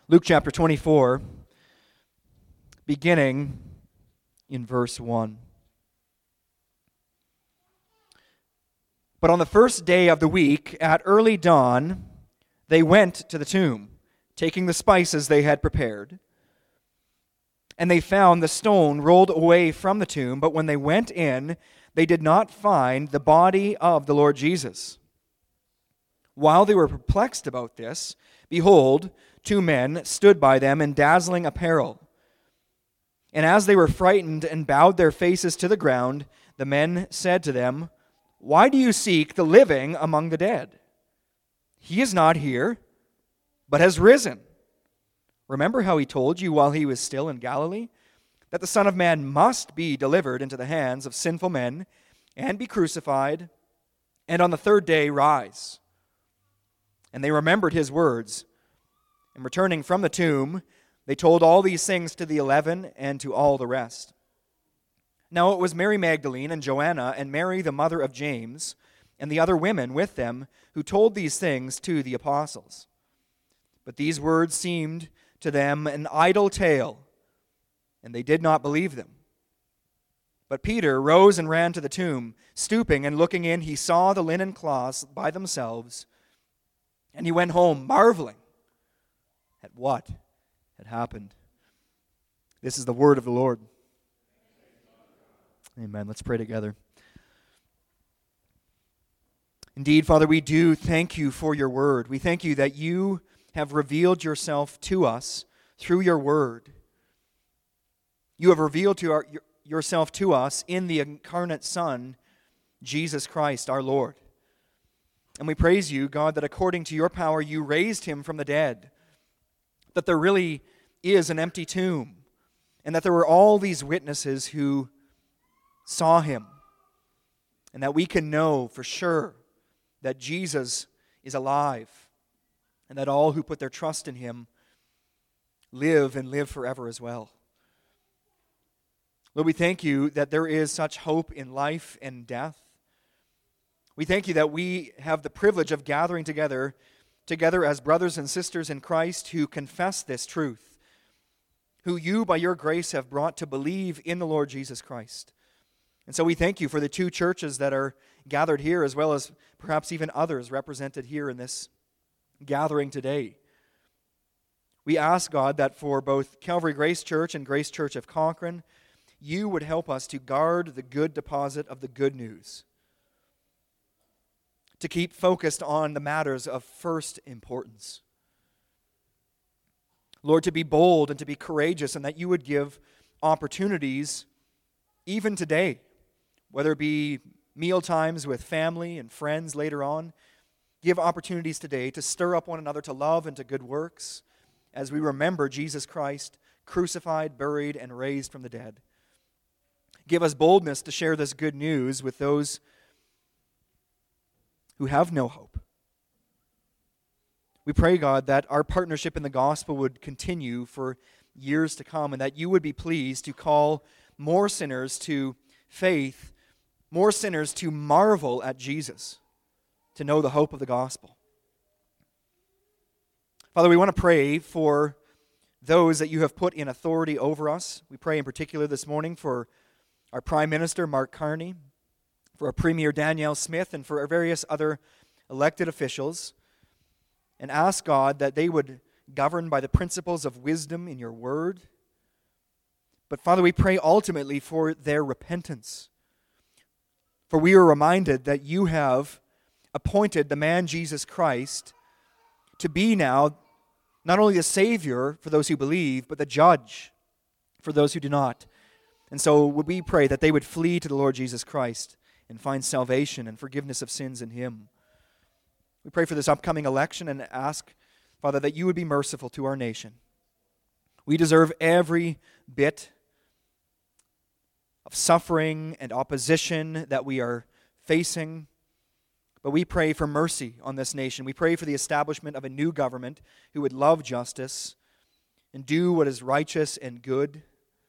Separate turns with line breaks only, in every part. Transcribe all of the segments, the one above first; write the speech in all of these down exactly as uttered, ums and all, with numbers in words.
Luke chapter twenty-four, beginning in verse one. But on the first day of the week, at early dawn, they went to the tomb, taking the spices they had prepared. And they found the stone rolled away from the tomb, but when they went in, they did not find the body of the Lord Jesus. While they were perplexed about this, behold, two men stood by them in dazzling apparel. And as they were frightened and bowed their faces to the ground, the men said to them, "Why do you seek the living among the dead? He is not here, but has risen. Remember how he told you while he was still in Galilee, that the Son of Man must be delivered into the hands of sinful men and be crucified, and on the third day rise." And they remembered his words. And returning from the tomb, they told all these things to the eleven and to all the rest. Now it was Mary Magdalene and Joanna and Mary the mother of James and the other women with them who told these things to the apostles. But these words seemed to them an idle tale, and they did not believe them. But Peter rose and ran to the tomb. Stooping and looking in, he saw the linen cloths by themselves, and he went home marveling at what had happened. This is the word of the Lord. Amen. Let's pray together. Indeed, Father, we do thank you for your word. We thank you that you have revealed yourself to us through your word. You have revealed to our, yourself to us in the incarnate Son, Jesus Christ, our Lord. And we praise you, God, that according to your power you raised him from the dead, that there really is an empty tomb, and that there were all these witnesses who saw him, and that we can know for sure that Jesus is alive, and that all who put their trust in him live and live forever as well. Lord, we thank you that there is such hope in life and death. We thank you that we have the privilege of gathering together, together as brothers and sisters in Christ who confess this truth, who you by your grace have brought to believe in the Lord Jesus Christ. And so we thank you for the two churches that are gathered here, as well as perhaps even others represented here in this gathering today. We ask, God, that for both Calvary Grace Church and Grace Church of Cochrane, you would help us to guard the good deposit of the good news, to keep focused on the matters of first importance. Lord, to be bold and to be courageous, and that you would give opportunities even today, whether it be meal times with family and friends later on. Give opportunities today to stir up one another to love and to good works as we remember Jesus Christ crucified, buried, and raised from the dead. Give us boldness to share this good news with those who have no hope. We pray, God, that our partnership in the gospel would continue for years to come, and that you would be pleased to call more sinners to faith, more sinners to marvel at Jesus, to know the hope of the gospel. Father, we want to pray for those that you have put in authority over us. We pray in particular this morning for our Prime Minister, Mark Carney, for our Premier, Danielle Smith, and for our various other elected officials, and ask, God, that they would govern by the principles of wisdom in your word. But Father, we pray ultimately for their repentance. For we are reminded that you have appointed the man Jesus Christ to be now not only the Savior for those who believe, but the judge for those who do not. And so would we pray that they would flee to the Lord Jesus Christ and find salvation and forgiveness of sins in him. We pray for this upcoming election and ask, Father, that you would be merciful to our nation. We deserve every bit of suffering and opposition that we are facing, but we pray for mercy on this nation. We pray for the establishment of a new government who would love justice and do what is righteous and good.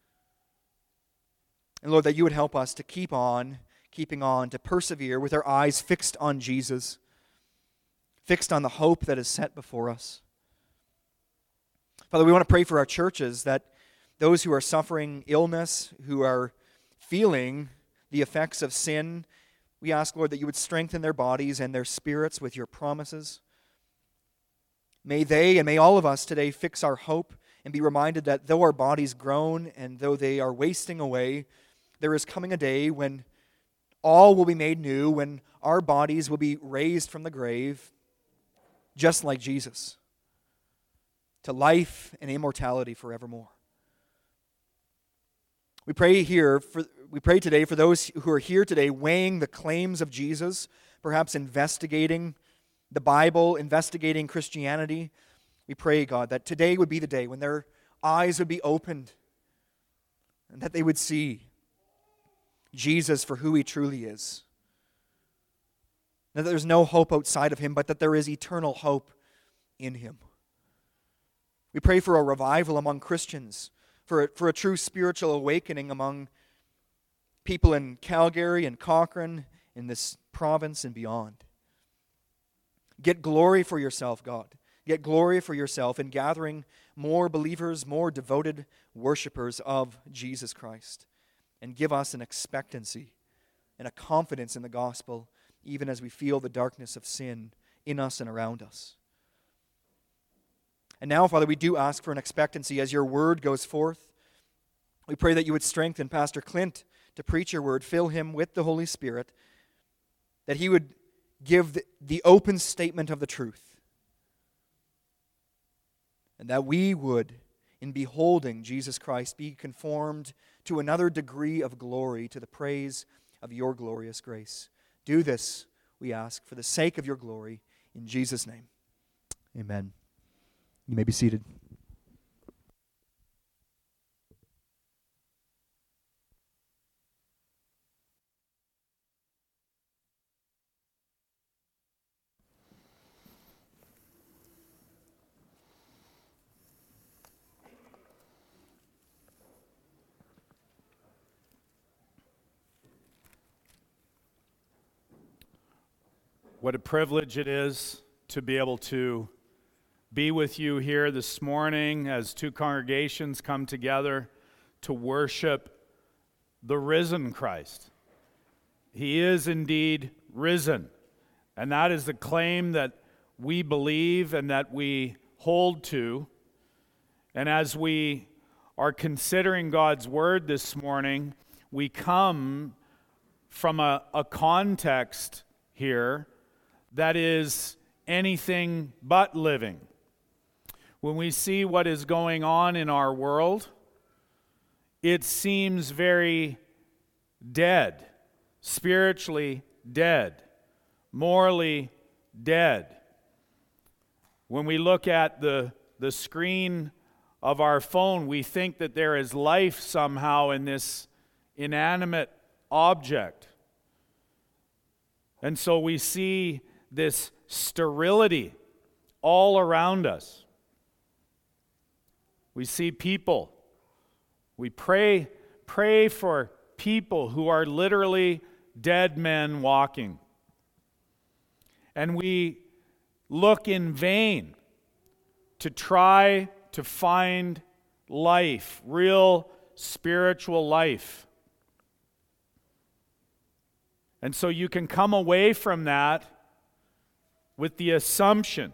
And Lord, that you would help us to keep on, keeping on, to persevere with our eyes fixed on Jesus, fixed on the hope that is set before us. Father, we want to pray for our churches, that those who are suffering illness, who are feeling the effects of sin, we ask, Lord, that you would strengthen their bodies and their spirits with your promises. May they and may all of us today fix our hope and be reminded that though our bodies groan and though they are wasting away, there is coming a day when all will be made new, when our bodies will be raised from the grave, just like Jesus, to life and immortality forevermore. We pray here for we pray today for those who are here today weighing the claims of Jesus, perhaps investigating the Bible, investigating Christianity. We pray, God, that today would be the day when their eyes would be opened and that they would see Jesus for who he truly is. That there's no hope outside of him, but that there is eternal hope in him. We pray for a revival among Christians, for a, for a true spiritual awakening among people in Calgary and Cochrane, in this province and beyond. Get glory for yourself, God. Get glory for yourself in gathering more believers, more devoted worshipers of Jesus Christ. And give us an expectancy and a confidence in the gospel, even as we feel the darkness of sin in us and around us. And now, Father, we do ask for an expectancy as your word goes forth. We pray that you would strengthen Pastor Clint to preach your word, fill him with the Holy Spirit, that he would give the, the open statement of the truth. And that we would, in beholding Jesus Christ, be conformed to another degree of glory, to the praise of your glorious grace. Do this, we ask, for the sake of your glory, in Jesus' name. Amen. You may be seated.
What a privilege it is to be able to be with you here this morning as two congregations come together to worship the risen Christ. He is indeed risen, and that is the claim that we believe and that we hold to. And as we are considering God's word this morning, we come from a, a context here that is anything but living. When we see what is going on in our world, it seems very dead, spiritually dead, morally dead. When we look at the, the screen of our phone, we think that there is life somehow in this inanimate object. And so we see this sterility all around us. We see people. We pray, pray for people who are literally dead men walking. And we look in vain to try to find life, real spiritual life. And so you can come away from that with the assumption,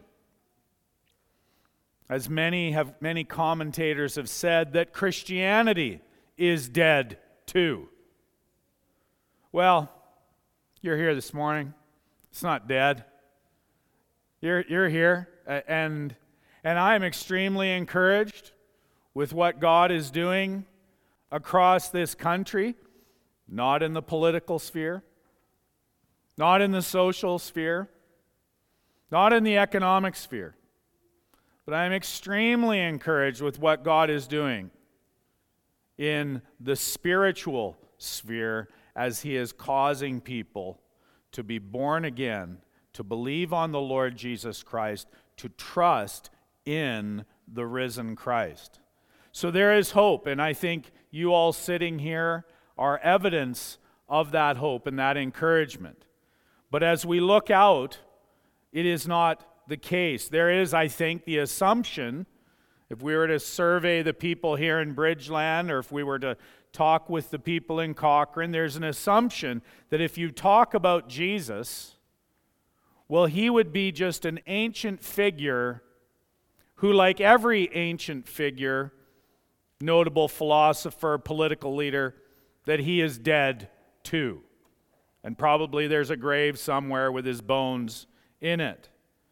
as many have many commentators have said, that Christianity is dead too. Well, you're here this morning. It's not dead. You're you're here, and and I'm extremely encouraged with what God is doing across this country, not in the political sphere, not in the social sphere, not in the economic sphere, but I'm extremely encouraged with what God is doing in the spiritual sphere as He is causing people to be born again, to believe on the Lord Jesus Christ, to trust in the risen Christ. So there is hope, and I think you all sitting here are evidence of that hope and that encouragement. But as we look out, it is not the case. There is, I think, the assumption If we were to survey the people here in Bridgeland, or if we were to talk with the people in Cochrane, there's an assumption that if you talk about Jesus, well, he would be just an ancient figure who, like every ancient figure, notable philosopher, political leader, that he is dead too. And probably there's a grave somewhere with his bones in it.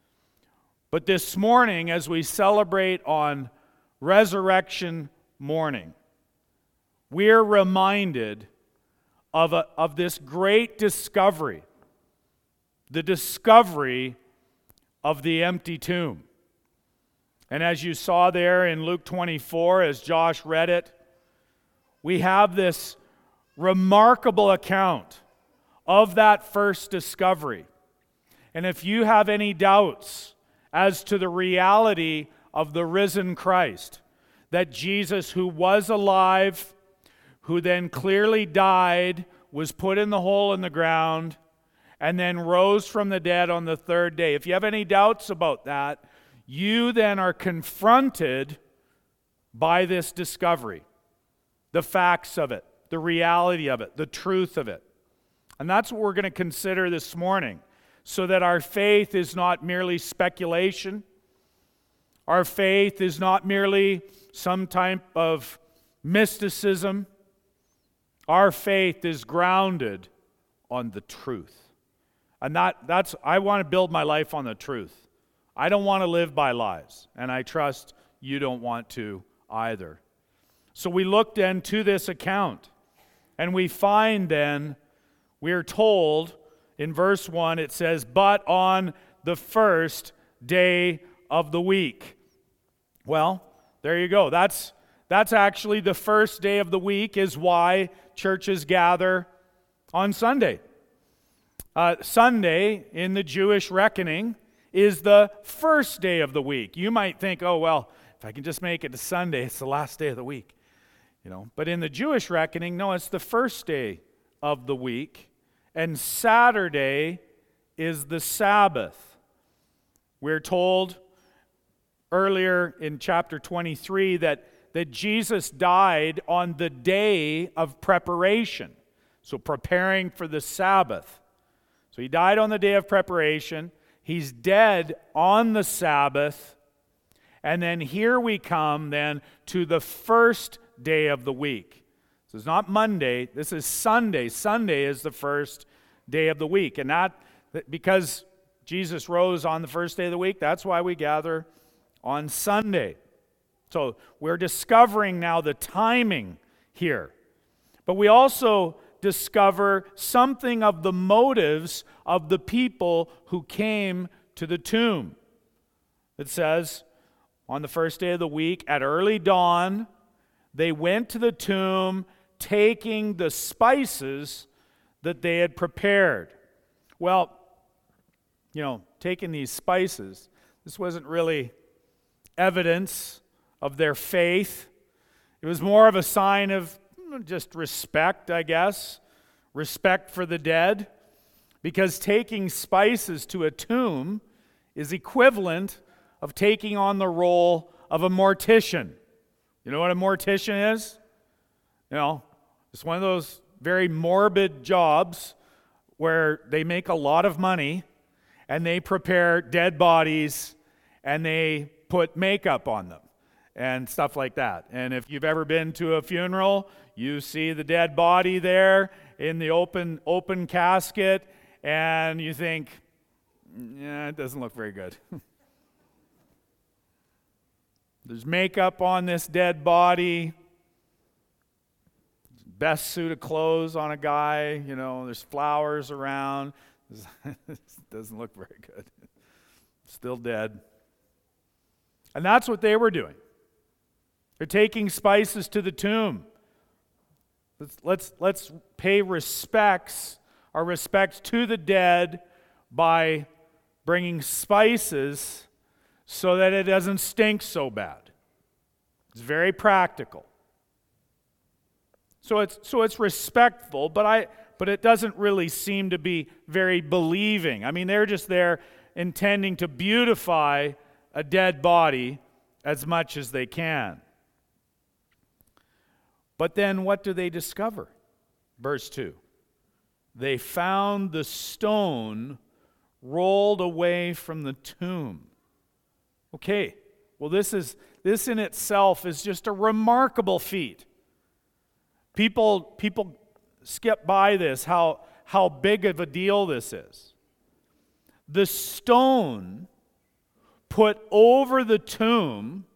But this morning, as we celebrate on Resurrection morning, we're reminded of, a, of this great discovery, the discovery of the empty tomb. And as you saw there in Luke twenty-four, as Josh read it, we have this remarkable account of that first discovery. And if you have any doubts as to the reality of the risen Christ, that Jesus, who was alive, who then clearly died, was put in the hole in the ground, and then rose from the dead on the third day. If you have any doubts about that, you then are confronted by this discovery, the facts of it, the reality of it, the truth of it. And that's what we're going to consider this morning, so that our faith is not merely speculation. Our faith is not merely some type of mysticism. Our faith is grounded on the truth. And that, that's, I want to build my life on the truth. I don't want to live by lies, and I trust you don't want to either. So we look then to this account, and we find then, we are told in verse one, it says, but on the first day of the week. Well, there you go. That's, that's actually the first day of the week, is why churches gather on Sunday. Uh, Sunday, in the Jewish reckoning, is the first day of the week. You might think, oh, well, if I can just make it to Sunday, it's the last day of the week. You know, but in the Jewish reckoning, no, it's the first day of the week. And Saturday is the Sabbath. We're told earlier in chapter twenty-three that, that Jesus died on the day of preparation. So preparing for the Sabbath. So he died on the day of preparation. He's dead on the Sabbath. And then here we come then to the first day of the week. So it's not Monday, this is Sunday. Sunday is the first day of the week. And that, because Jesus rose on the first day of the week, that's why we gather on Sunday. So we're discovering now the timing here. But we also discover something of the motives of the people who came to the tomb. It says, on the first day of the week, at early dawn, they went to the tomb, taking the spices that they had prepared. Well, you know, taking these spices, this wasn't really evidence of their faith. It was more of a sign of just respect, I guess, respect for the dead, because taking spices to a tomb is equivalent of taking on the role of a mortician. You know what a mortician is? You know, it's one of those very morbid jobs where they make a lot of money and they prepare dead bodies and they put makeup on them and stuff like that. And if you've ever been to a funeral, you see the dead body there in the open open casket, and you think, yeah, it doesn't look very good. There's makeup on this dead body, best suit of clothes on a guy, you know, there's flowers around. It doesn't look very good. Still dead. And that's what they were doing. They're taking spices to the tomb. Let's, let's, let's pay respects, our respects to the dead by bringing spices so that it doesn't stink so bad. It's very practical. So it's so it's respectful, but I but it doesn't really seem to be very believing. I mean, they're just there intending to beautify a dead body as much as they can. But then what do they discover? Verse two. They found the stone rolled away from the tomb. Okay, well this is this in itself is just a remarkable feat. People people skip by this, how how big of a deal this is. The stone put over the tomb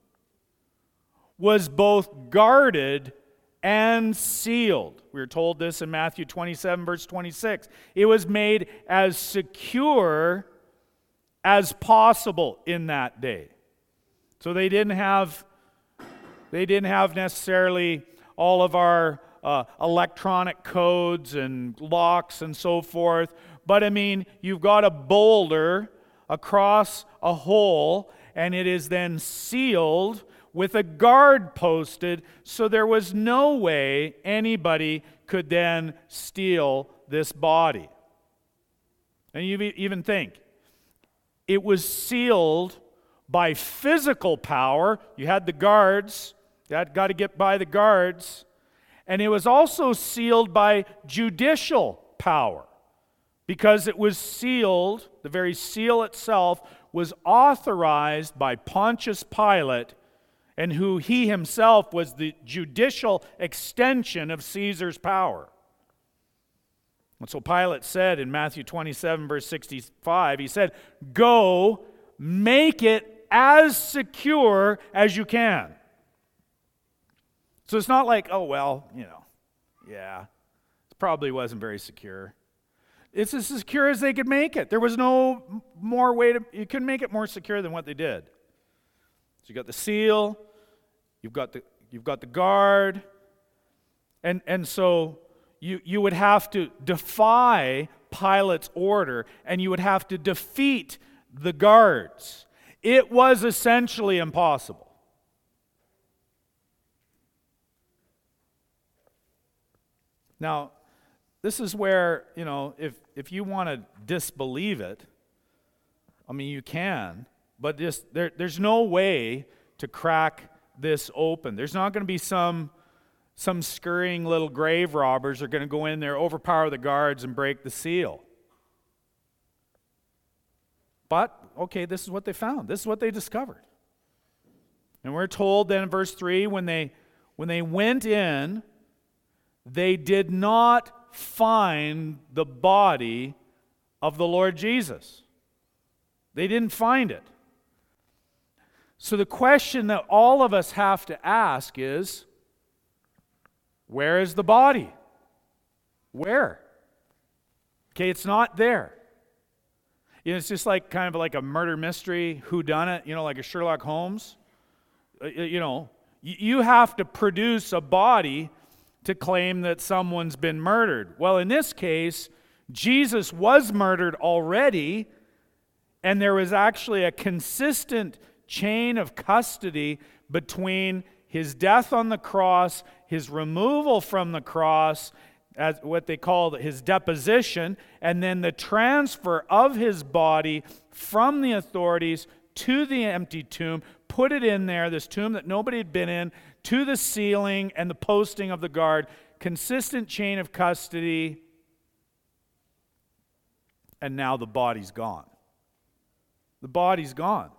was both guarded and sealed. We are told this in Matthew twenty-seven, verse twenty-six. It was made as secure as possible in that day. So they didn't have, they didn't have necessarily all of our uh, electronic codes and locks and so forth. But I mean, you've got a boulder across a hole, and it is then sealed with a guard posted, so there was no way anybody could then steal this body. And you even think, it was sealed by physical power. You had the guards, you had got to get by the guards, and it was also sealed by judicial power, because it was sealed, the very seal itself was authorized by Pontius Pilate, and who he himself was the judicial extension of Caesar's power. And so Pilate said in Matthew twenty-seven, verse sixty-five, he said, "Go, make it as secure as you can." So it's not like, oh, well, you know, yeah, it probably wasn't very secure. It's as secure as they could make it. There was no more way to, you couldn't make it more secure than what they did. So you got the seal, you've got the you've got the guard, and and so you you would have to defy Pilate's order, and you would have to defeat the guards. It was essentially impossible. Now, this is where, you know, if if you want to disbelieve it, I mean, you can, but just there, there's no way to crack this open. There's not going to be some some scurrying little grave robbers are going to go in there, overpower the guards, and break the seal. But, okay, this is what they found. This is what they discovered. And we're told then in verse three, when they when they went in, they did not find the body of the Lord Jesus. They didn't find it. So the question that all of us have to ask is, where is the body? Where? Okay, it's not there. You know, it's just like kind of like a murder mystery, whodunit, you know, like a Sherlock Holmes. Uh, you know, you have to produce a body to claim that someone's been murdered. Well, in this case, Jesus was murdered already, and there was actually a consistent chain of custody between his death on the cross, his removal from the cross, as what they call his deposition, and then the transfer of his body from the authorities to the empty tomb, put it in there, this tomb that nobody had been in, to the ceiling and the posting of the guard. Consistent chain of custody, and now the body's gone. The body's gone.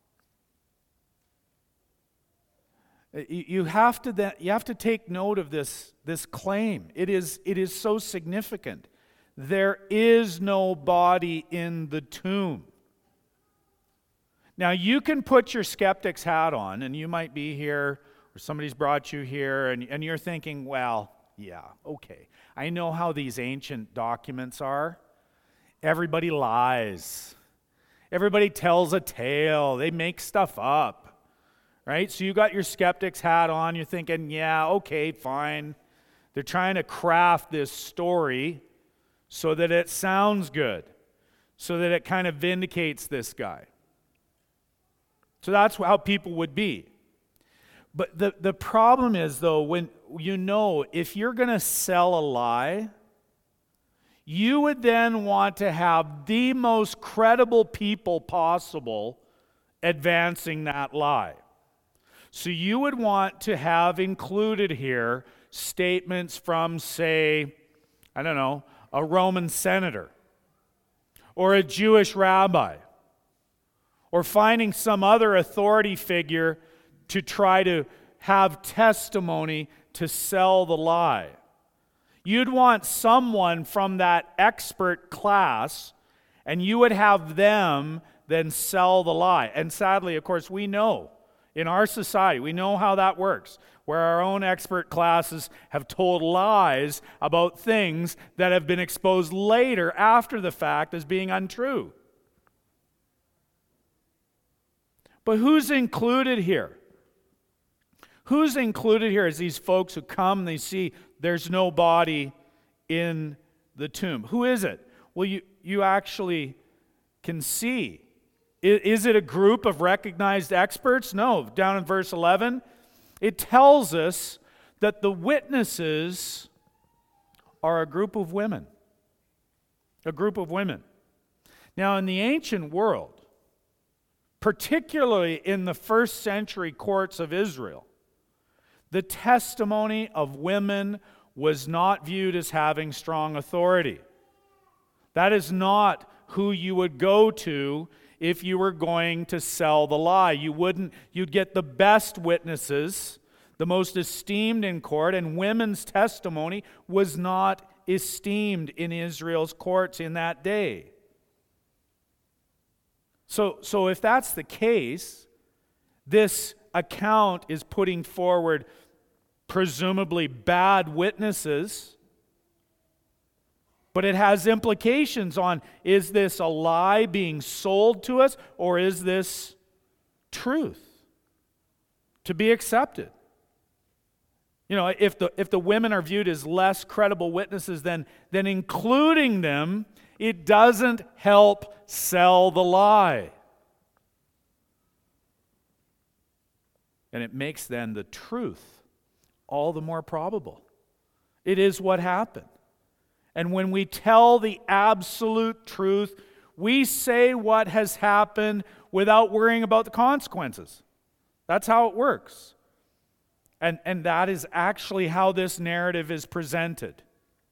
You have to then, you have to take note of this, this claim. It is, it is so significant. There is no body in the tomb. Now, you can put your skeptic's hat on, and you might be here, or somebody's brought you here, and, and you're thinking, well, yeah, okay. I know how these ancient documents are. Everybody lies. Everybody tells a tale. They make stuff up, right? So you got your skeptic's hat on. You're thinking, yeah, okay, fine. They're trying to craft this story so that it sounds good, so that it kind of vindicates this guy. So that's how people would be. But the, the problem is, though, when you know, if you're going to sell a lie, you would then want to have the most credible people possible advancing that lie. So you would want to have included here statements from, say, I don't know, a Roman senator or a Jewish rabbi, or finding some other authority figure to try to have testimony to sell the lie. You'd want someone from that expert class, and you would have them then sell the lie. And sadly, of course, we know in our society, we know how that works, where our own expert classes have told lies about things that have been exposed later after the fact as being untrue. But who's included here? Who's included here is these folks who come and they see there's no body in the tomb. Who is it? Well, you, you actually can see. Is it a group of recognized experts? No. Down in verse eleven, it tells us that the witnesses are a group of women. A group of women. Now, in the ancient world, particularly in the first century courts of Israel, the testimony of women was not viewed as having strong authority. That is not who you would go to if you were going to sell the lie. You wouldn't, you'd get the best witnesses, the most esteemed in court, and women's testimony was not esteemed in Israel's courts in that day. So, so if that's the case, this account is putting forward presumably bad witnesses, but it has implications on, is this a lie being sold to us, or is this truth to be accepted? You know, if the if the women are viewed as less credible witnesses, then, then including them, it doesn't help sell the lie. And it makes then the truth all the more probable. It is what happened. And when we tell the absolute truth, we say what has happened without worrying about the consequences. That's how it works. And, and that is actually how this narrative is presented.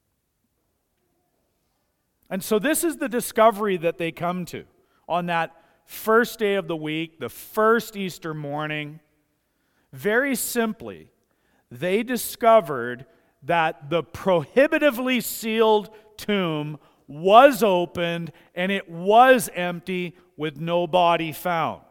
And so this is the discovery that they come to on that first day of the week, the first Easter morning. Very simply, they discovered that the prohibitively sealed tomb was opened and it was empty with no body found.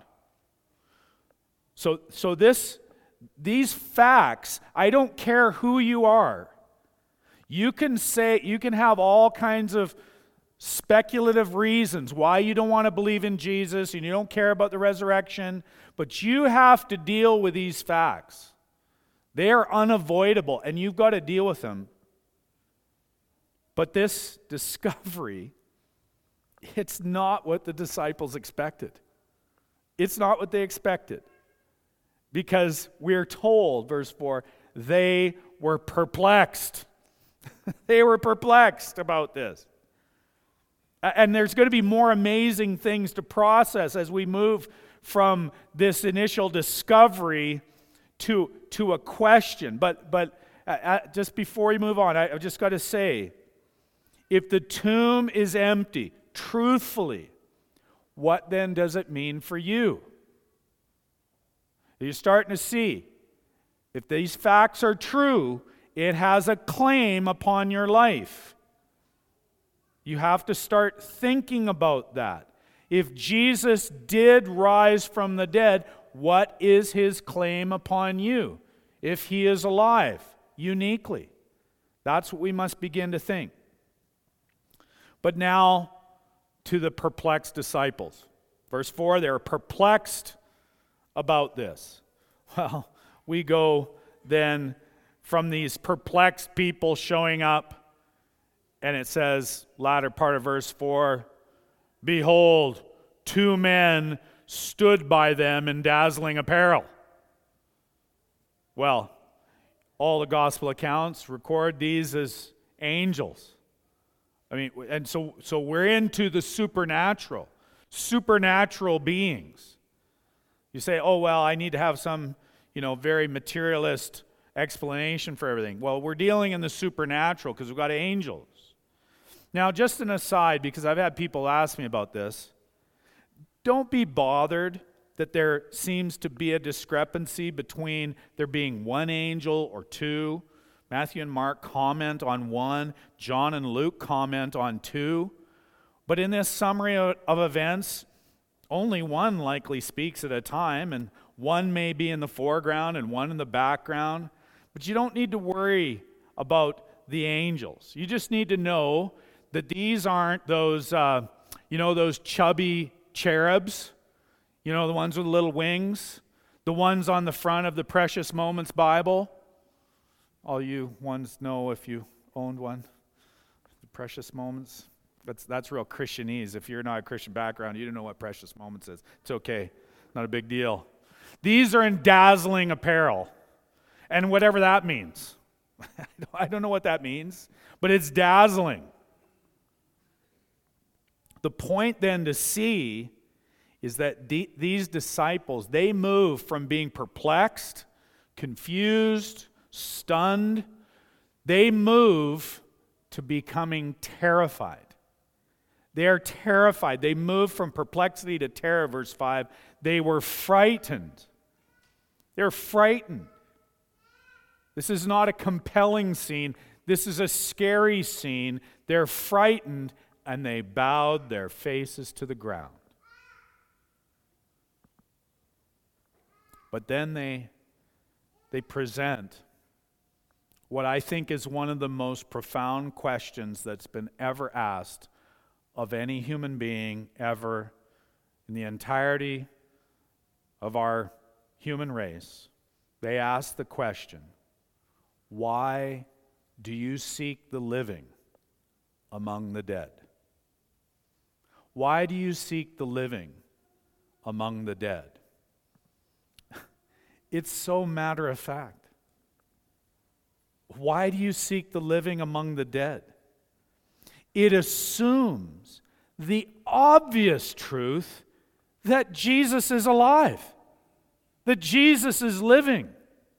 So, so this, these facts, I don't care who you are. You can say, you can have all kinds of speculative reasons why you don't want to believe in Jesus and you don't care about the resurrection, but you have to deal with these facts. They are unavoidable, and you've got to deal with them. But this discovery, it's not what the disciples expected. It's not what they expected. Because we're told, verse four, they were perplexed. They were perplexed about this. And there's going to be more amazing things to process as we move from this initial discovery to, to a question. But, but uh, just before we move on, I, I've just got to say, if the tomb is empty, truthfully, what then does it mean for you? You're starting to see, if these facts are true, it has a claim upon your life. You have to start thinking about that. If Jesus did rise from the dead, what is his claim upon you? If he is alive, uniquely. That's what we must begin to think. But now to the perplexed disciples. Verse four, they're perplexed about this. Well, we go then from these perplexed people showing up, and it says, latter part of verse four, behold, two men stood by them in dazzling apparel. Well, all the gospel accounts record these as angels. I mean, and so, so we're into the supernatural, supernatural beings. You say, oh, well, I need to have some, you know, very materialist explanation for everything. Well, we're dealing in the supernatural because we've got angels. Now, just an aside, because I've had people ask me about this, don't be bothered that there seems to be a discrepancy between there being one angel or two. Matthew and Mark comment on one. John and Luke comment on two. But in this summary of, of events, only one likely speaks at a time, and one may be in the foreground and one in the background. But you don't need to worry about the angels. You just need to know that these aren't those, uh, you know, those chubby cherubs, you know, the ones with little wings, the ones on the front of the Precious Moments Bible. All you ones know if you owned one, the Precious Moments. That's that's real Christianese. If you're not a Christian background, you don't know what Precious Moments is. It's okay, not a big deal. These are in dazzling apparel, and whatever that means. I don't know what that means, but it's dazzling. The point then to see is that de- these disciples, they move from being perplexed, confused, stunned, they move to becoming terrified. They are terrified. They move from perplexity to terror, verse five. They were frightened. They're frightened. This is not a compelling scene. This is a scary scene. They're frightened, and they bowed their faces to the ground. But then they, they present what I think is one of the most profound questions that's been ever asked of any human being ever in the entirety of our human race. They ask the question, why do you seek the living among the dead? Why do you seek the living among the dead? It's so matter of fact. Why do you seek the living among the dead? It assumes the obvious truth that Jesus is alive, that Jesus is living.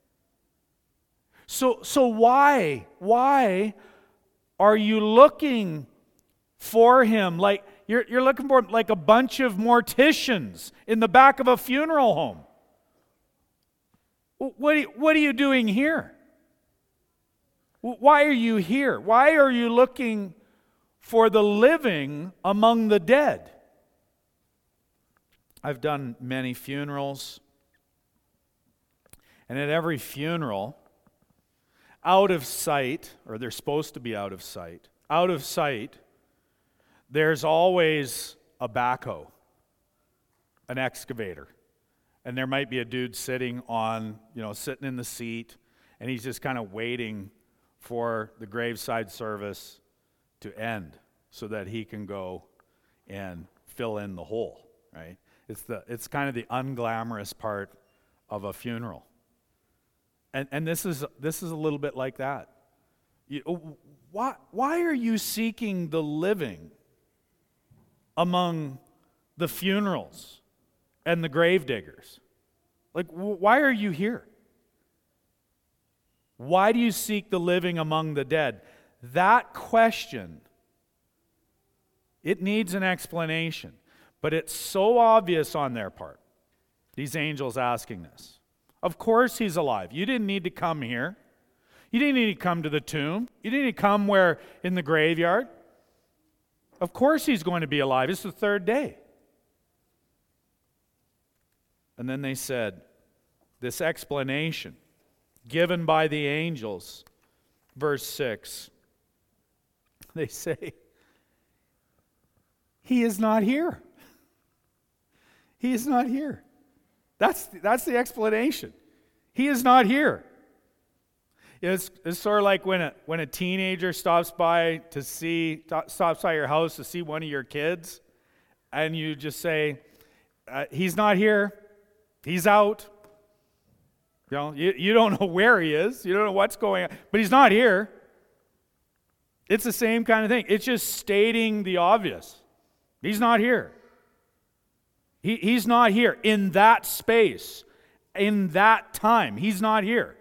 So, so why, why are you looking for him like you're, you're looking for him like a bunch of morticians in the back of a funeral home? What are you, what are you doing here? Why are you here? Why are you looking for the living among the dead? I've done many funerals, and at every funeral, out of sight, or they're supposed to be out of sight, out of sight, there's always a backhoe, an excavator. And there might be a dude sitting on, you know, sitting in the seat, and he's just kind of waiting for the graveside service to end so that he can go and fill in the hole, right? It's the it's kind of the unglamorous part of a funeral. And and this is this is a little bit like that. You, why why are you seeking the living among the funerals and the gravediggers? Like, why are you here? Why do you seek the living among the dead? That question, it needs an explanation. But it's so obvious on their part, these angels asking this. Of course he's alive. You didn't need to come here. You didn't need to come to the tomb. You didn't need to come where in the graveyard. Of course he's going to be alive. It's the third day. And then they said, this explanation given by the angels, verse six, they say, he is not here. He is not here. That's, that's the explanation. He is not here. It's, it's sort of like when a, when a teenager stops by to see, stops by your house to see one of your kids, and you just say, uh, he's not here. He's out. You know, you, you don't know where he is. You don't know what's going on, but he's not here. It's the same kind of thing. It's just stating the obvious. He's not here. He, he's not here in that space in that time. He's not here.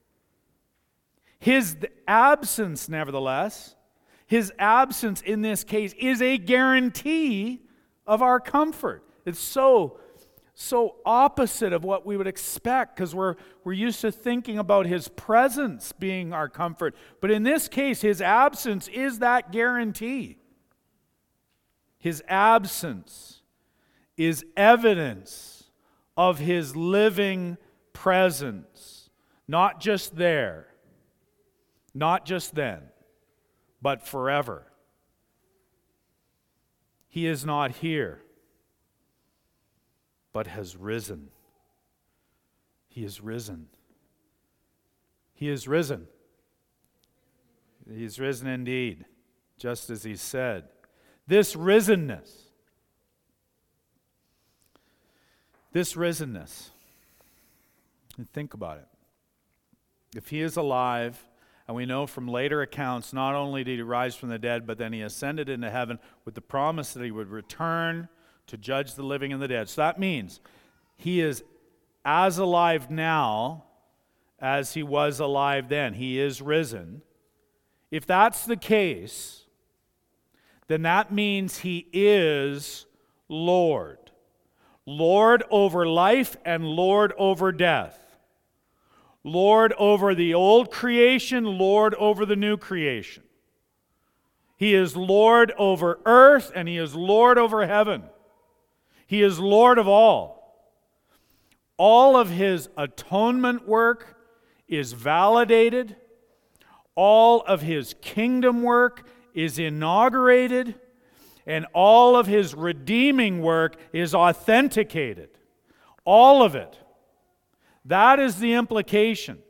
His absence, nevertheless, his absence in this case is a guarantee of our comfort. It's so, so opposite of what we would expect because we're, we're used to thinking about his presence being our comfort. But in this case, his absence is that guarantee. His absence is evidence of his living presence, not just there, not just then, but forever. He is not here, but has risen. He is risen. He is risen. He is risen indeed, just as he said. This risenness, this risenness, and think about it. If he is alive, and we know from later accounts, not only did he rise from the dead, but then he ascended into heaven with the promise that he would return to judge the living and the dead. So that means he is as alive now as he was alive then. He is risen. If that's the case, then that means he is Lord. Lord over life and Lord over death. Lord over the old creation, Lord over the new creation. He is Lord over earth and he is Lord over heaven. He is Lord of all. All of his atonement work is validated. All of his kingdom work is inaugurated. And all of his redeeming work is authenticated. All of it. That is the implications.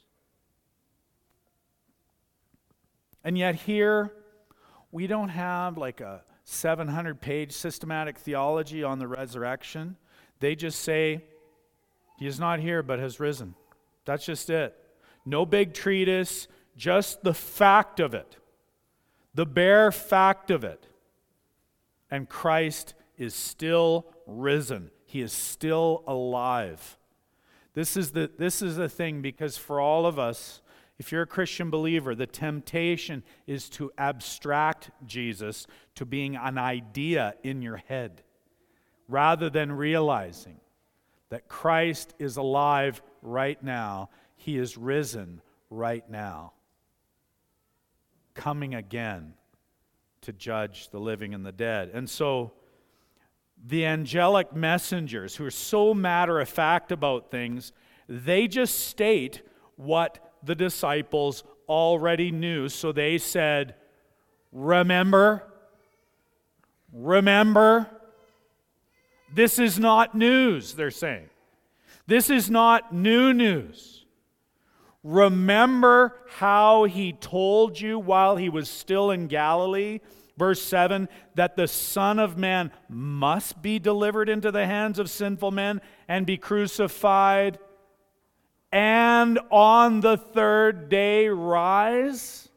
And yet here, we don't have like a seven hundred page systematic theology on the resurrection. They just say, he is not here but has risen. That's just it. No big treatise, just the fact of it. The bare fact of it. And Christ is still risen. He is still alive. This is the this is the thing, because for all of us, if you're a Christian believer, the temptation is to abstract Jesus to being an idea in your head, rather than realizing that Christ is alive right now. He is risen right now, coming again to judge the living and the dead. And so the angelic messengers, who are so matter-of-fact about things, they just state what the disciples already knew. So they said, remember, remember, this is not news, they're saying. This is not new news. Remember how he told you while he was still in Galilee, verse seven, that the Son of Man must be delivered into the hands of sinful men and be crucified, and on the third day rise?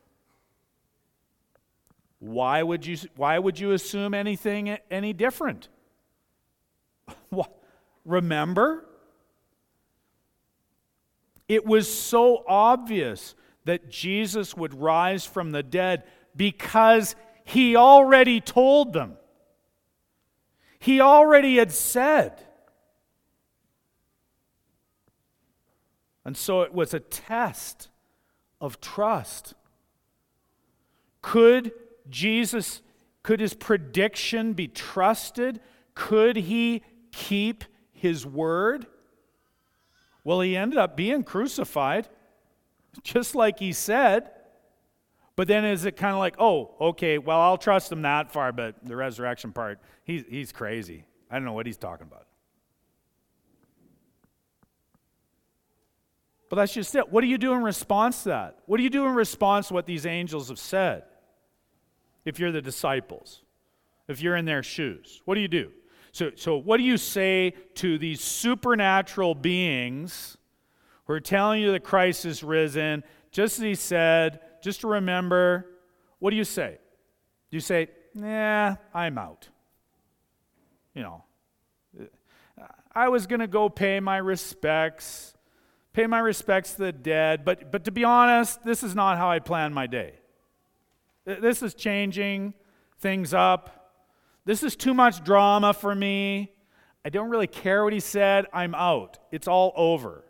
Why would you, why would you assume anything any different? What? Remember? It was so obvious that Jesus would rise from the dead because he already told them. He already had said. And so it was a test of trust. Could Jesus, could his prediction be trusted? Could he keep his word? Well, he ended up being crucified, just like he said. But then is it kind of like, oh, okay, well, I'll trust him that far, but the resurrection part, he's, he's crazy. I don't know what he's talking about. But that's just it. What do you do in response to that? What do you do in response to what these angels have said? If you're the disciples, if you're in their shoes, what do you do? So, so what do you say to these supernatural beings who are telling you that Christ is risen, just as he said, just to remember? What do you say? Do you say, nah, I'm out? You know, I was going to go pay my respects, pay my respects to the dead, but, but to be honest, this is not how I plan my day. This is changing things up. This is too much drama for me. I don't really care what he said. I'm out. It's all over.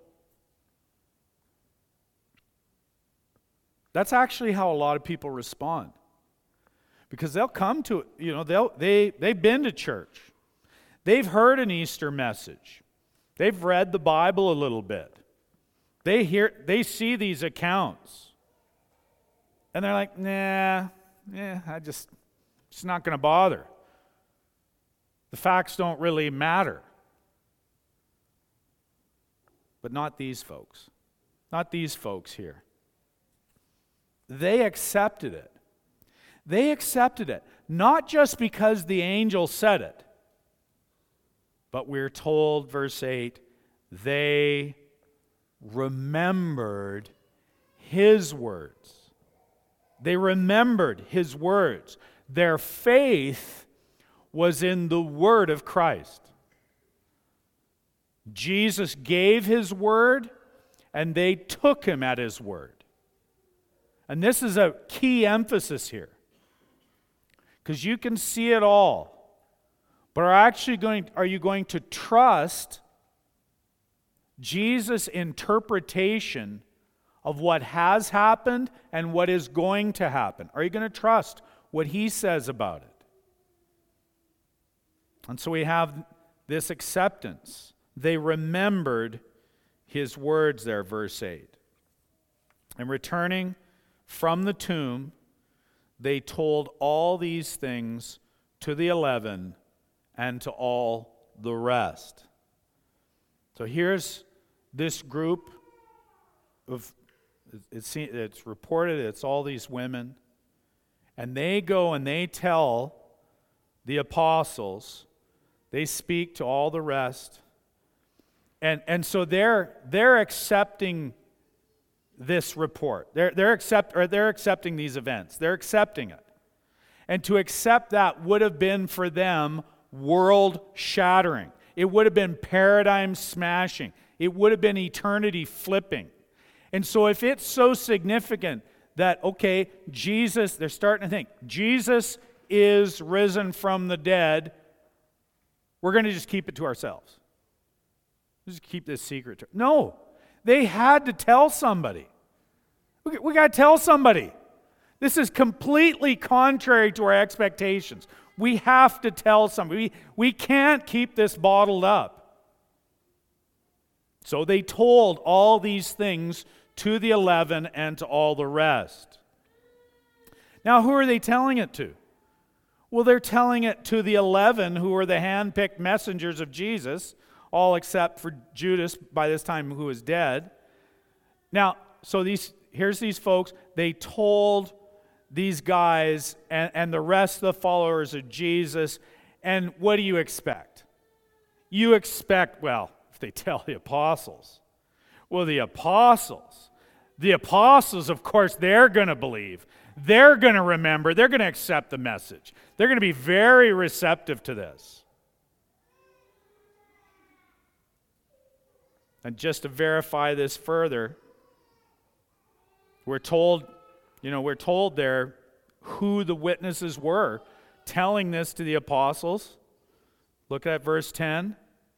That's actually how a lot of people respond. Because they'll come to, you know, they'll, they, they've been to church. They've heard an Easter message. They've read the Bible a little bit. They hear, they see these accounts. And they're like, nah, yeah, I just, it's not going to bother. The facts don't really matter. But not these folks. Not these folks here. They accepted it. They accepted it, not just because the angel said it, but we're told, verse eight, they remembered his words. They remembered his words. Their faith was in the word of Christ. Jesus gave his word, and they took him at his word. And this is a key emphasis here, because you can see it all. But are actually going are you going to trust Jesus' interpretation of what has happened and what is going to happen? Are you going to trust what he says about it? And so we have this acceptance. They remembered his words there, verse eight. And returning from the tomb, they told all these things to the eleven and to all the rest. So here's this group of, it's, it's reported it's all these women, and they go and they tell the apostles, they speak to all the rest, and, and so they're, they're accepting this report. They're, they're, accept, or they're accepting these events. They're accepting it. And to accept that would have been for them world-shattering. It would have been paradigm-smashing. It would have been eternity-flipping. And so if it's so significant that, okay, Jesus, they're starting to think, Jesus is risen from the dead, we're going to just keep it to ourselves. Just keep this secret. No. They had to tell somebody. We, we got to tell somebody. This is completely contrary to our expectations. We have to tell somebody. We, we can't keep this bottled up. So they told all these things to the eleven and to all the rest. Now, who are they telling it to? Well, they're telling it to the eleven who were the hand-picked messengers of Jesus, all except for Judas, by this time, who is dead. Now, so these here's these folks. They told these guys and, and the rest of the followers of Jesus, and what do you expect? You expect, well, if they tell the apostles. Well, the apostles, the apostles, of course, they're going to believe. They're going to remember. They're going to accept the message. They're going to be very receptive to this. And just to verify this further, we're told, you know, we're told there who the witnesses were telling this to the apostles. Look at verse ten.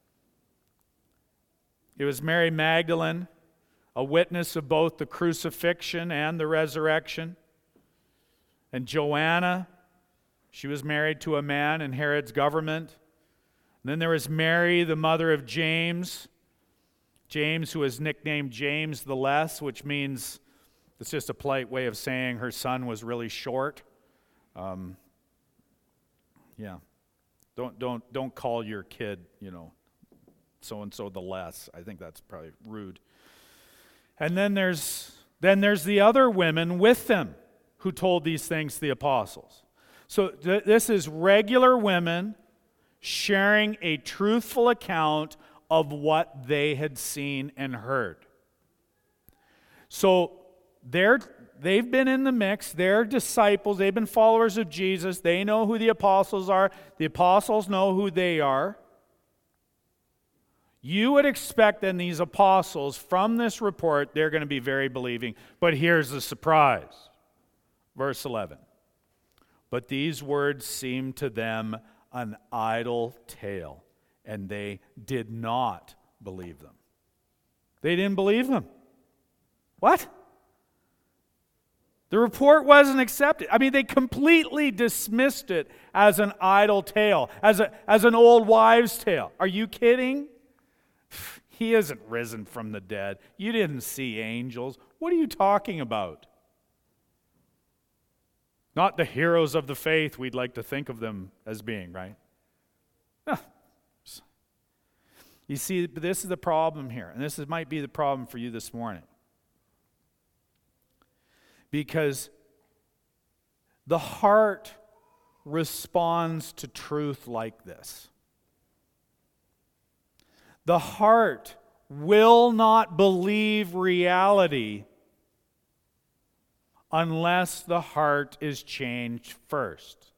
It was Mary Magdalene, a witness of both the crucifixion and the resurrection. And Joanna, she was married to a man in Herod's government. And then there was Mary, the mother of James. James, who was nicknamed James the Less, which means it's just a polite way of saying her son was really short. Um, yeah, don't don't don't call your kid, you know, so and so the Less. I think that's probably rude. And then there's then there's the other women with them who told these things to the apostles. So th- this is regular women sharing a truthful account of what they had seen and heard. So they're, they've been in the mix. They're disciples. They've been followers of Jesus. They know who the apostles are. The apostles know who they are. You would expect then these apostles, from this report, they're going to be very believing. But here's the surprise. Verse eleven. But these words seemed to them an idle tale, and they did not believe them. They didn't believe them. What? The report wasn't accepted. I mean, they completely dismissed it as an idle tale, as a, as an old wives' tale. Are you kidding? He isn't risen from the dead. You didn't see angels. What are you talking about? Not the heroes of the faith we'd like to think of them as being, right? No. You see, this is the problem here, and this is, might be the problem for you this morning. Because the heart responds to truth like this. The heart will not believe reality unless the heart is changed first.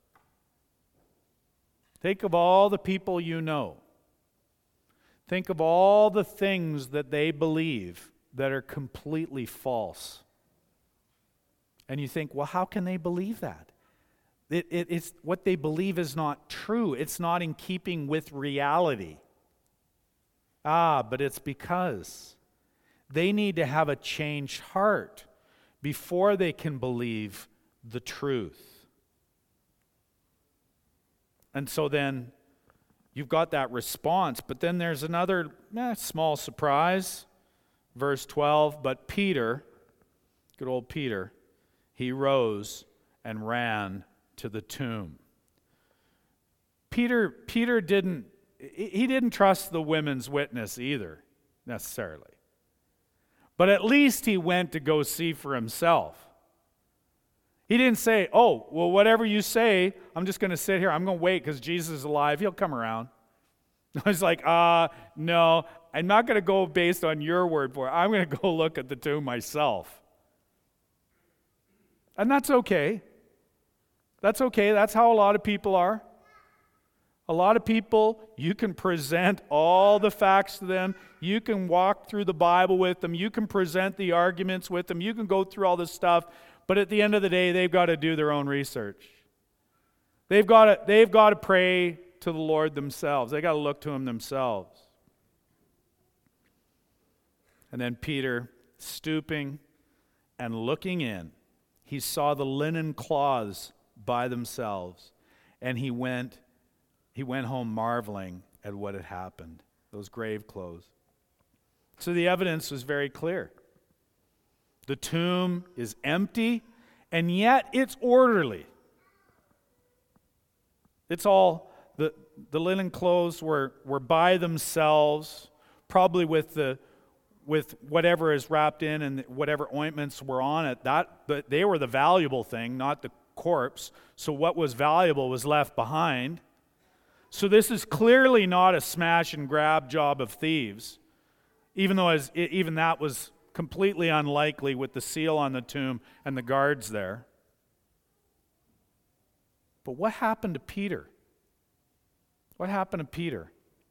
Think of all the people you know. Think of all the things that they believe that are completely false. And you think, well, how can they believe that? It, it, it's what they believe is not true. It's not in keeping with reality. Ah, but it's because they need to have a changed heart before they can believe the truth. And so then you've got that response, but then there's another eh, small surprise. Verse twelve, but Peter, good old Peter, he rose and ran to the tomb. Peter, Peter didn't, he didn't trust the women's witness either, necessarily. But at least he went to go see for himself. He didn't say, oh, well, whatever you say, I'm just going to sit here. I'm going to wait because Jesus is alive. He'll come around. I was like, uh, no, I'm not going to go based on your word for it. I'm going to go look at the tomb myself. And that's okay. That's okay. That's how a lot of people are. A lot of people, you can present all the facts to them. You can walk through the Bible with them. You can present the arguments with them. You can go through all this stuff. But at the end of the day, they've got to do their own research. They've got to, they've got to pray to the Lord themselves. They've got to look to Him themselves. And then Peter, stooping and looking in, he saw the linen cloths by themselves, and he went he went home marveling at what had happened, those grave clothes. So the evidence was very clear. The tomb is empty, and yet it's orderly. It's all, the, the linen clothes were, were by themselves, probably with the with whatever is wrapped in and whatever ointments were on it. That, but they were the valuable thing, not the corpse. So what was valuable was left behind. So this is clearly not a smash and grab job of thieves, even though as, even that was completely unlikely with the seal on the tomb and the guards there. But what happened to Peter? What happened to Peter?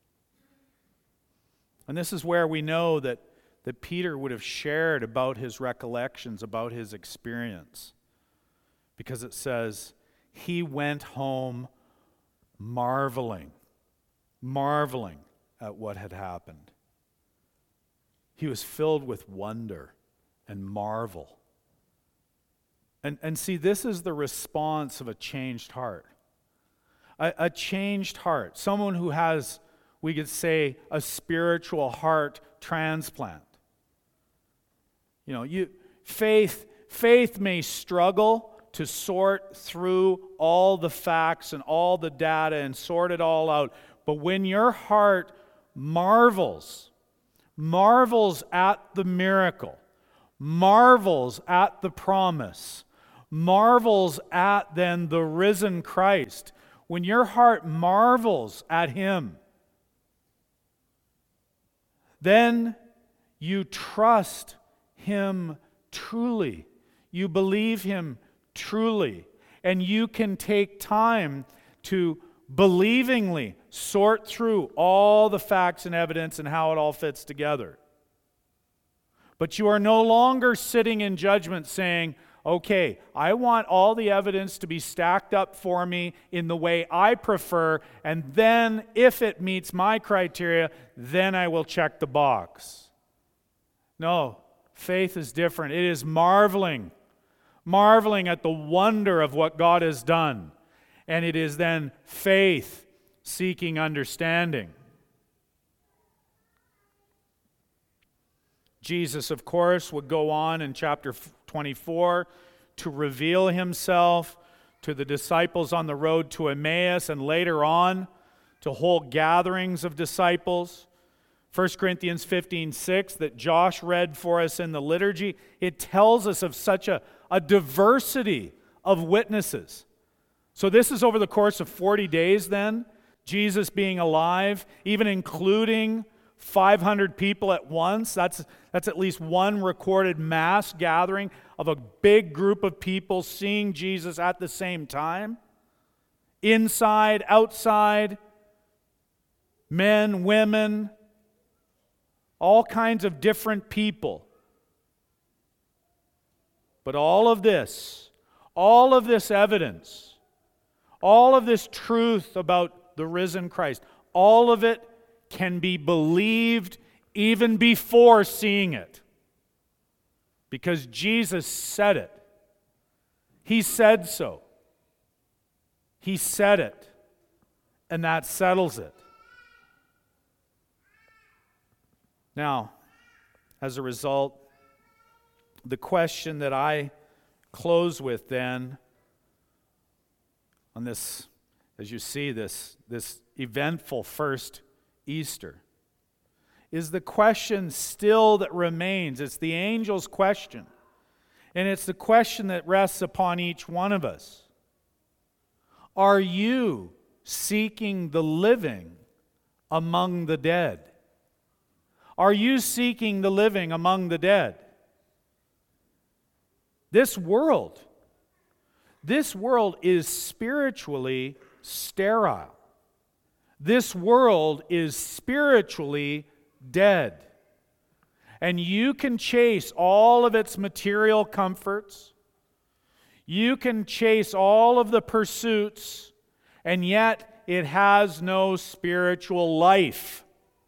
And this is where we know that, that Peter would have shared about his recollections, about his experience. Because it says, he went home marveling, marveling at what had happened. He was filled with wonder and marvel. And, and see, this is the response of a changed heart. A, a changed heart. Someone who has, we could say, a spiritual heart transplant. You know, you faith, faith may struggle to sort through all the facts and all the data and sort it all out. But when your heart marvels, marvels at the miracle, marvels at the promise, marvels at then the risen Christ, when your heart marvels at Him, then you trust Him truly. You believe Him truly. And you can take time to believingly sort through all the facts and evidence and how it all fits together. But you are no longer sitting in judgment saying, okay, I want all the evidence to be stacked up for me in the way I prefer, and then if it meets my criteria, then I will check the box. No, faith is different. It is marveling, marveling at the wonder of what God has done. And it is then faith seeking understanding. Jesus, of course, would go on in chapter twenty-four to reveal himself to the disciples on the road to Emmaus, and later on to whole gatherings of disciples. First Corinthians fifteen six that Josh read for us in the liturgy, it tells us of such a, a diversity of witnesses. So this is over the course of forty days then, Jesus being alive, even including five hundred people at once. That's, that's at least one recorded mass gathering of a big group of people seeing Jesus at the same time. Inside, outside, men, women, all kinds of different people. But all of this, all of this evidence, all of this truth about the risen Christ, all of it can be believed even before seeing it. Because Jesus said it. He said so. He said it. And that settles it. Now, as a result, the question that I close with then, on this, as you see this, this eventful first Easter, is the question still that remains. It's the angel's question. And it's the question that rests upon each one of us. Are you seeking the living among the dead? Are you seeking the living among the dead? This world, this world is spiritually sterile. This world is spiritually dead. And you can chase all of its material comforts. You can chase all of the pursuits, and yet it has no spiritual life.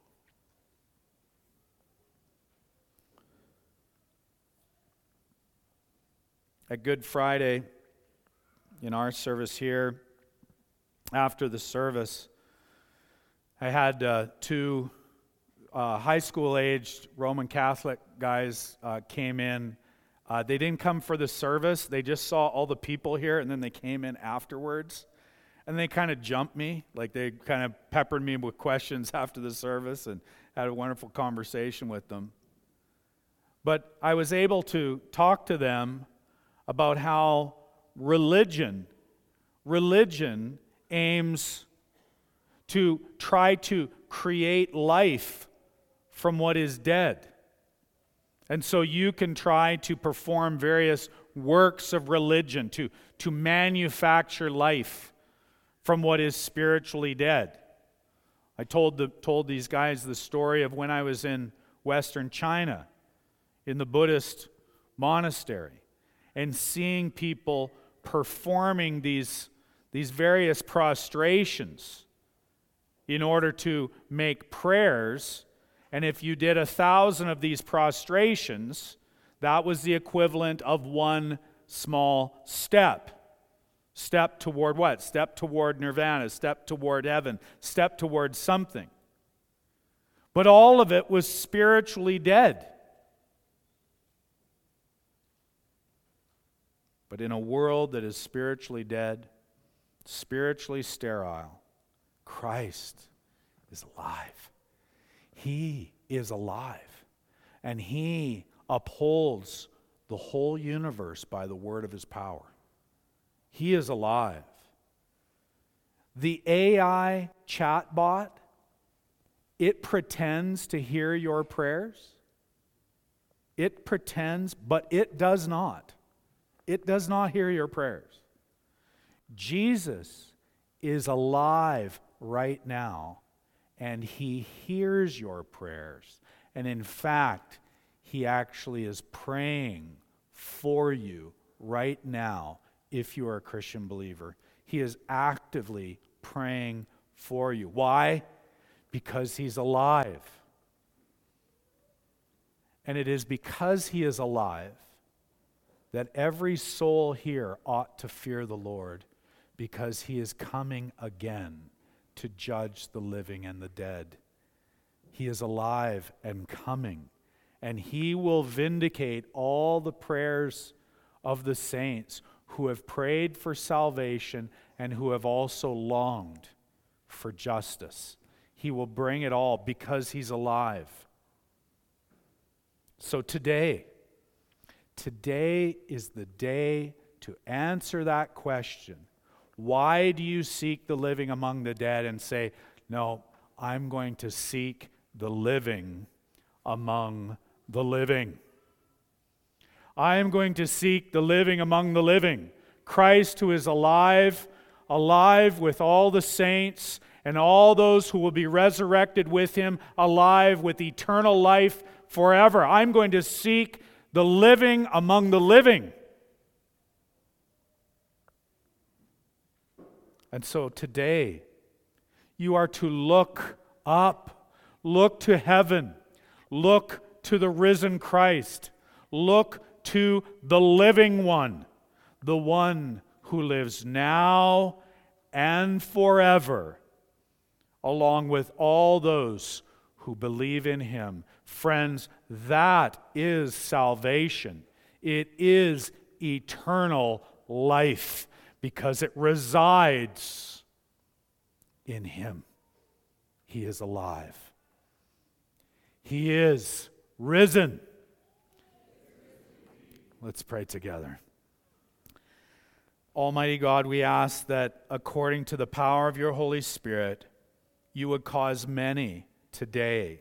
At Good Friday, in our service here, after the service, I had uh, two uh, high school-aged Roman Catholic guys uh, came in. Uh, they didn't come for the service. They just saw all the people here, and then they came in afterwards. And they kind of jumped me. Like they kind of peppered me with questions after the service and had a wonderful conversation with them. But I was able to talk to them about how religion, religion aims to try to create life from what is dead. And so you can try to perform various works of religion to, to manufacture life from what is spiritually dead. I told the, told these guys the story of when I was in Western China, in the Buddhist monastery, and seeing people performing these, these various prostrations in order to make prayers. And if you did a thousand of these prostrations, that was the equivalent of one small step. Step toward what? Step toward nirvana, step toward heaven, step toward something. But all of it was spiritually dead. But in a world that is spiritually dead, spiritually sterile, Christ is alive. He is alive. And He upholds the whole universe by the word of His power. He is alive. The A I chatbot, it pretends to hear your prayers. It pretends, but it does not. It does not hear your prayers. Jesus is alive right now, and he hears your prayers. And in fact, he actually is praying for you right now if you are a Christian believer. He is actively praying for you. Why? Because he's alive. And it is because he is alive that every soul here ought to fear the Lord, because he is coming again to judge the living and the dead. He is alive and coming, and he will vindicate all the prayers of the saints who have prayed for salvation and who have also longed for justice. He will bring it all because he's alive. So today, today is the day to answer that question. Why do you seek the living among the dead? And say, no, I'm going to seek the living among the living. I am going to seek the living among the living. Christ, who is alive, alive with all the saints and all those who will be resurrected with him, alive with eternal life forever. I'm going to seek the living among the living. And so today, you are to look up, look to heaven, look to the risen Christ, look to the living one, the one who lives now and forever, along with all those who believe in him. Friends, that is salvation. It is eternal life, because it resides in him. He is alive. He is risen. Let's pray together. Almighty God, we ask that according to the power of your Holy Spirit, you would cause many today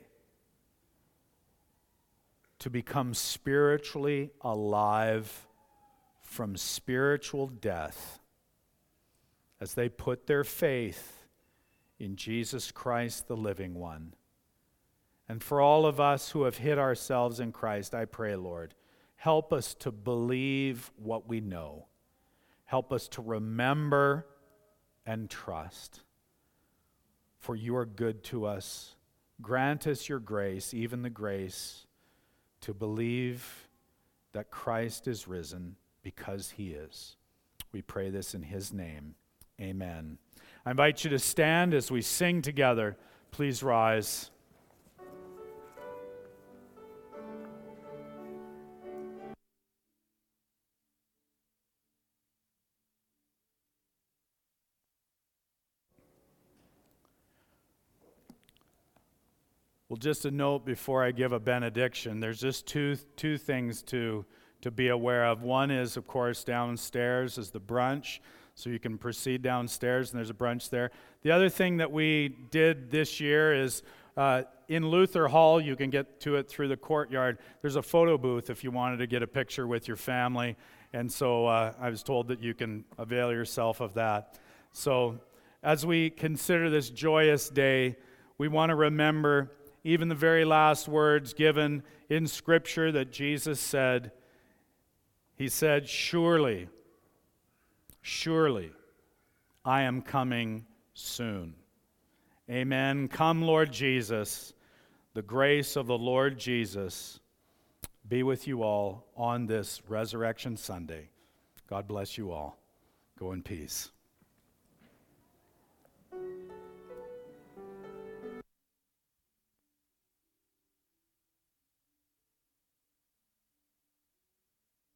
to become spiritually alive from spiritual death as they put their faith in Jesus Christ, the living one. And for all of us who have hid ourselves in Christ, I pray, Lord, help us to believe what we know. Help us to remember and trust. For you are good to us. Grant us your grace, even the grace to believe that Christ is risen, because he is. We pray this in his name. Amen. I invite you to stand as we sing together. Please rise. Well, just a note before I give a benediction. There's just two two things to, to be aware of. One is, of course, downstairs is the brunch, so you can proceed downstairs, and there's a brunch there. The other thing that we did this year is uh, in Luther Hall, you can get to it through the courtyard. There's a photo booth if you wanted to get a picture with your family, and so uh, I was told that you can avail yourself of that. So as we consider this joyous day, we want to remember even the very last words given in Scripture that Jesus said. He said, surely, surely, I am coming soon. Amen. Come, Lord Jesus. The grace of the Lord Jesus be with you all on this Resurrection Sunday. God bless you all. Go in peace.